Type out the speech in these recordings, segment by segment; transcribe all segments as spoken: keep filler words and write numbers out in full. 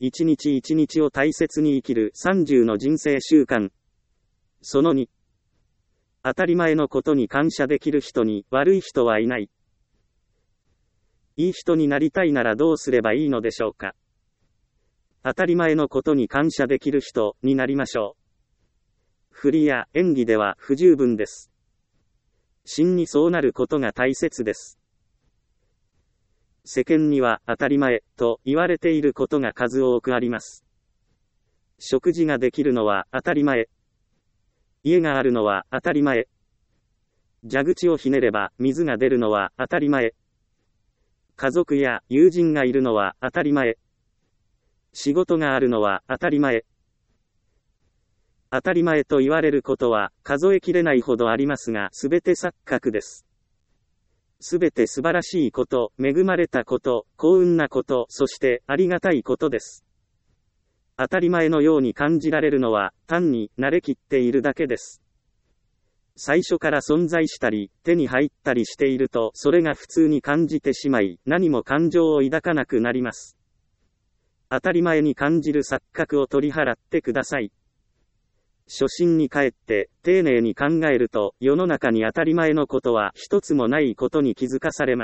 一日一日を大切に生きるさんじゅうの人生習慣。そのに、当たり前のことに感謝できる人に悪い人はいない。いい人になりたいならどうすればいいのでしょうか。当たり前のことに感謝できる人になりましょう。振りや演技では不十分です。真にそうなることが大切です。世間には当たり前と言われていることが数多くあります。食事ができるのは当たり前。家があるのは当たり前。蛇口をひねれば水が出るのは当たり前。家族や友人がいるのは当たり前。仕事があるのは当たり前。当たり前と言われることは数えきれないほどありますが、すべて錯覚です。すべて素晴らしいこと、恵まれたこと、幸運なこと、そしてありがたいことです。当たり前のように感じられるのは単に慣れきっているだけです。最初から存在したり、手に入ったりしていると、それが普通に感じてしまい、何も感情を抱かなくなります。当たり前に感じる錯覚を取り払ってください。初心に帰って丁寧に考えると、世の中に当たり前のことは一つもないことに気づかされます。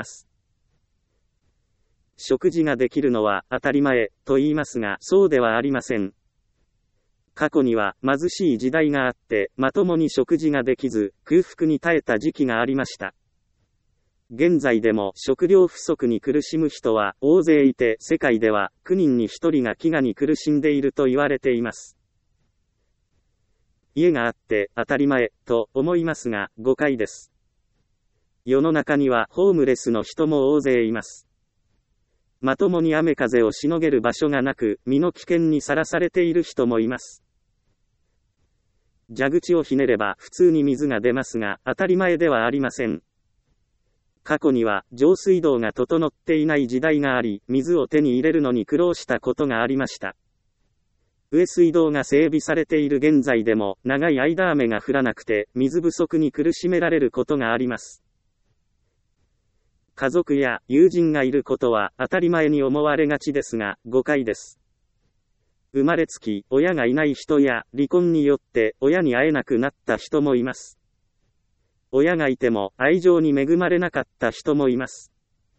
食事ができるのは当たり前と言いますが、そうではありません。過去には貧しい時代があって、まともに食事ができず、空腹に耐えた時期がありました。現在でも食料不足に苦しむ人は大勢いて、世界ではきゅうにんにひとりが飢餓に苦しんでいると言われています。家があって当たり前と思いますが、誤解です。世の中にはホームレスの人も大勢います。まともに雨風をしのげる場所がなく、身の危険にさらされている人もいます。蛇口をひねれば普通に水が出ますが、当たり前ではありません。過去には上水道が整っていない時代があり、水を手に入れるのに苦労したことがありました。上水道が整備されている現在でも、長い間雨が降らなくて、水不足に苦しめられることがあります。家族や友人がいることは当たり前に思われがちですが、誤解です。生まれつき親がいない人や離婚によって親に会えなくなった人もいます。親がいても愛情に恵まれなかった人もいます。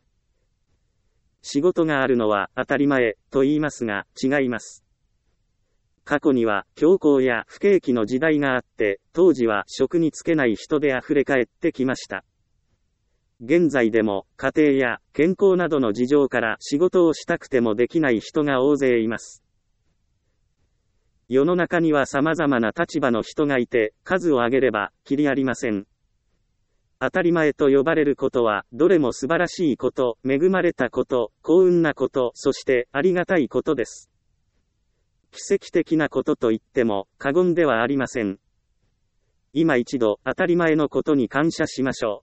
仕事があるのは当たり前と言いますが、違います。過去には恐慌や不景気の時代があって、当時は職に就けない人で溢れ返ってきました。現在でも家庭や健康などの事情から仕事をしたくてもできない人が大勢います。世の中には様々な立場の人がいて、数を挙げればきりありません。当たり前と呼ばれることは、どれも素晴らしいこと、恵まれたこと、幸運なこと、そしてありがたいことです。奇跡的なことと言っても過言ではありません。今一度当たり前のことに感謝しましょう。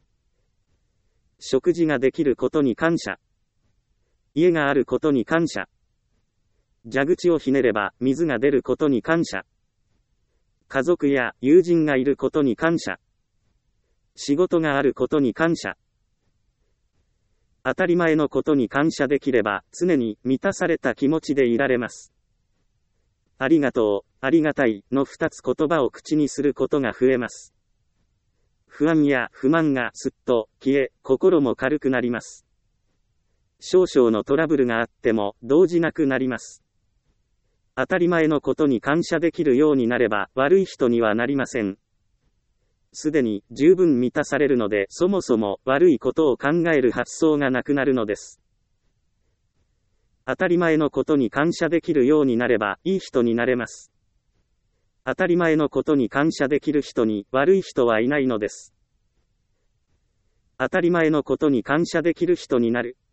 食事ができることに感謝。家があることに感謝。蛇口をひねれば水が出ることに感謝。家族や友人がいることに感謝。仕事があることに感謝。当たり前のことに感謝できれば常に満たされた気持ちでいられます。ありがとう、ありがたいの二つ言葉を口にすることが増えます。不安や不満がすっと消え、心も軽くなります。少々のトラブルがあっても動じなくなります。当たり前のことに感謝できるようになれば悪い人にはなりません。すでに十分満たされるので、そもそも悪いことを考える発想がなくなるのです。当たり前のことに感謝できるようになればいい人になれます。当たり前のことに感謝できる人に悪い人はいないのです。当たり前のことに感謝できる人になる。